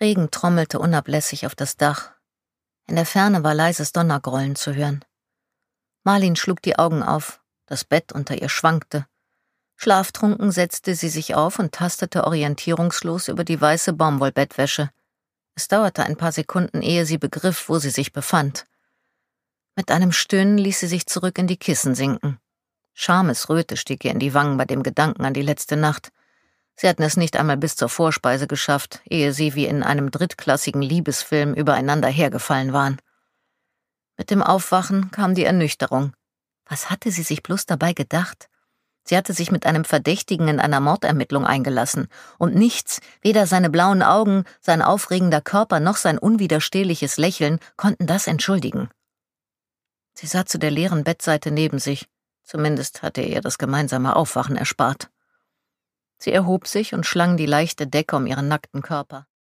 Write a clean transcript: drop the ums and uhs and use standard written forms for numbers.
Regen trommelte unablässig auf das Dach. In der Ferne war leises Donnergrollen zu hören. Marlin schlug die Augen auf, das Bett unter ihr schwankte. Schlaftrunken setzte sie sich auf und tastete orientierungslos über die weiße Baumwollbettwäsche. Es dauerte ein paar Sekunden, ehe sie begriff, wo sie sich befand. Mit einem Stöhnen ließ sie sich zurück in die Kissen sinken. Schamesröte stieg ihr in die Wangen bei dem Gedanken an die letzte Nacht. Sie hatten es nicht einmal bis zur Vorspeise geschafft, ehe sie wie in einem drittklassigen Liebesfilm übereinander hergefallen waren. Mit dem Aufwachen kam die Ernüchterung. Was hatte sie sich bloß dabei gedacht? Sie hatte sich mit einem Verdächtigen in einer Mordermittlung eingelassen, und nichts, weder seine blauen Augen, sein aufregender Körper noch sein unwiderstehliches Lächeln konnten das entschuldigen. Sie sah zu der leeren Bettseite neben sich, zumindest hatte er ihr das gemeinsame Aufwachen erspart. Sie erhob sich und schlang die leichte Decke um ihren nackten Körper.